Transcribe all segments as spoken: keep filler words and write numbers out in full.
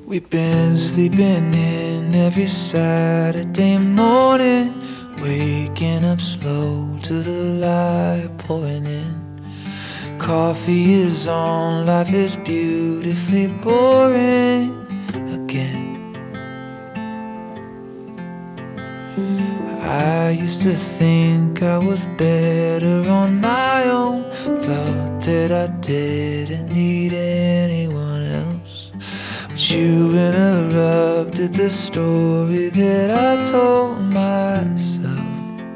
We've been sleeping in every Saturday morning, waking up slow to the light pouring in. Coffee is on, life is beautifully boring again. I used to think I was better on my own, thought that I didn't need anyone else. But you interrupted the story that I told myself.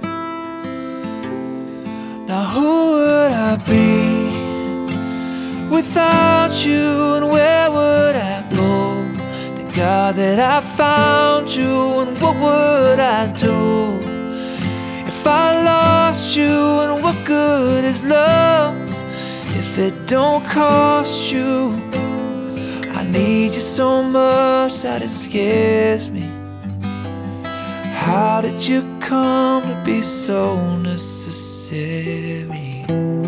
Now who would I be without you, and where would I go? Thank God that I found you, and what would I do if I lost you? And what good is love if it don't cost you? I need you so much that it scares me. How did you come to be so necessary?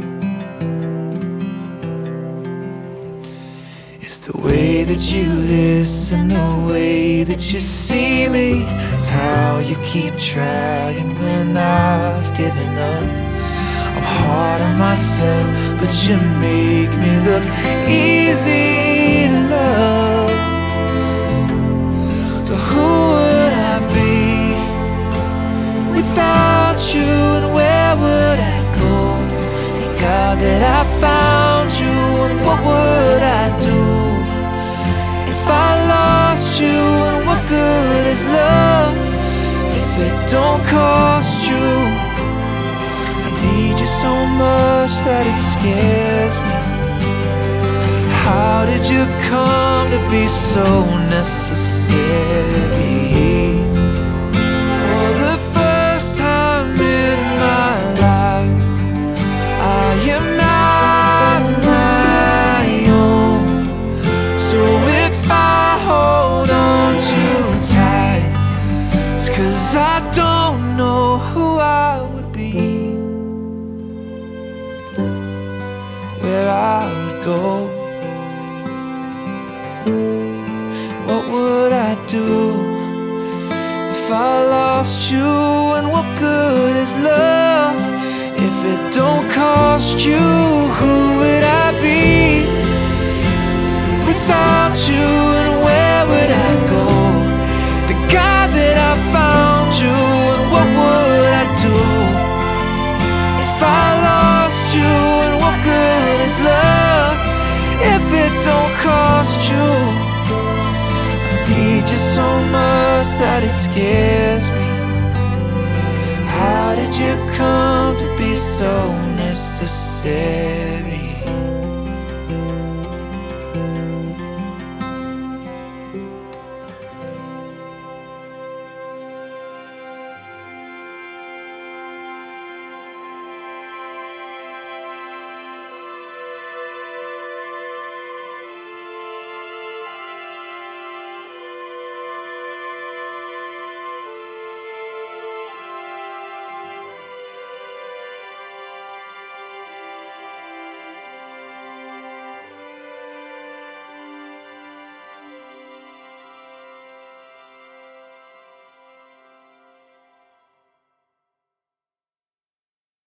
It's the way that you listen, the way that you see me. It's how you keep trying when I've given up. I'm hard on myself, but you make me look easy to love. So who would I be without you, and where would I go? Thank God that I found you, and what would I do if I lost you? And what good is love if it don't cost you? I need you so much that it scares me. How did you come to be so necessary? For the first time in my life, I am not my own. So if I hold on too tight, it's 'cause I don't know who I would be, where I would go. What would I do if I lost you? And what good is love if it don't cost you? Who would I be without you, and where would I go? The God that I found you, and what would I do if I lost you? And what good is love if it don't cost you? I need you so much that it scares me. How did you come to be so necessary?